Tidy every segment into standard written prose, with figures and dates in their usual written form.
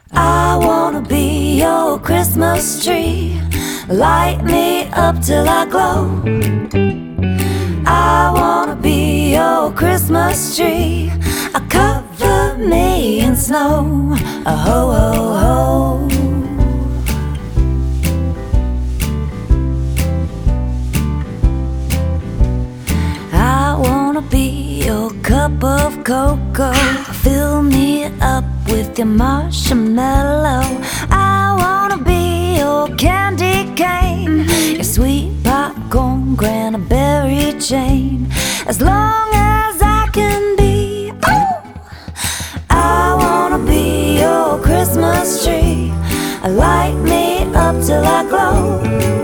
I wanna be your Christmas tree. Light me up till I glow. I wanna be your Christmas tree. Cover me in snow. Ho, ho, ho. I wanna be your cup of cocoa. Fill me up with your marshmallow. I wanna be your candy cane, your sweet popcorn cranberry jam. As long as I can be, oh, I wanna be your Christmas tree. Light me up till I glow.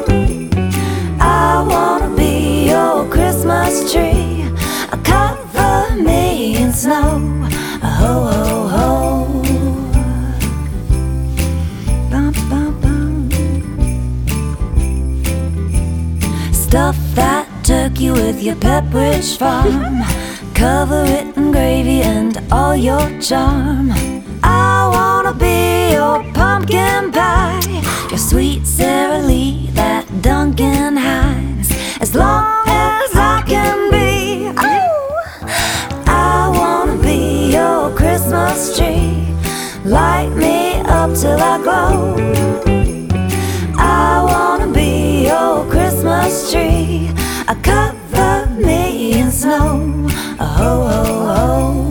I wanna be your Christmas tree. Cover me in snow. Ho, ho, ho. Bum, bum, bum. Stuff that turkey with your Pepperidge Farm. Cover it in gravy and all your charm. I wanna be your pumpkin pie, your sweet Sara Lee, that Duncan Hines. As long as I can be, oh, I wanna be your Christmas tree. Light me up till I glow. I wanna be your Christmas tree. Cover me in snow. Ho, ho, ho.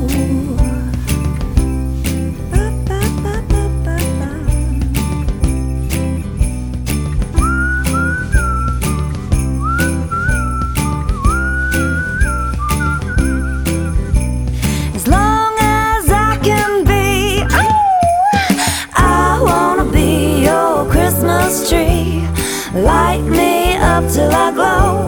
As long as I can be, oh, I wanna be your Christmas tree. Light me up till I glow.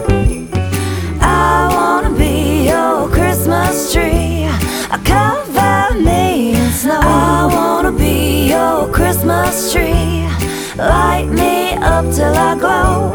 I wanna be your Christmas tree. Cover me in snow. I wanna be your Christmas tree. Light me up till I glow.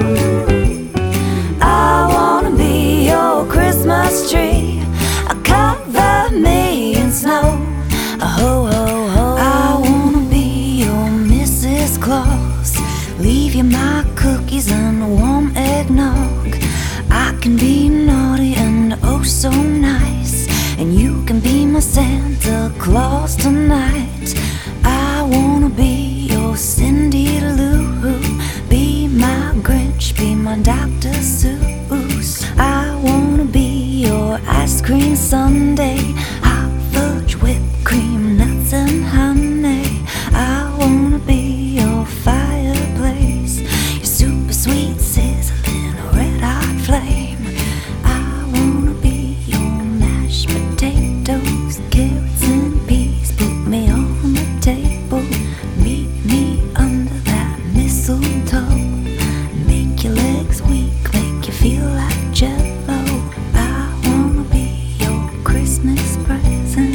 I wanna be your Christmas tree. Cover me in snow. Ho, ho, ho. I wanna be your Mrs. Claus. Leave you my cookies and warm eggnog. I can be naughty and oh so nice, and you can be my Santa Claus tonight. I wanna be your Cindy Lou, be my Grinch, be my Dr. Seuss. I wanna be your ice cream sundae, hot fudge, whipped cream, nuts and honey. I wanna be your fireplace, your super sweet sizzling red hot flame. I wanna be your mashed potatoes, carrots and peas. Put me on the table, meet me under that mistletoe. Make your legs weak, make you feel like Jello. I wanna be your Christmas present.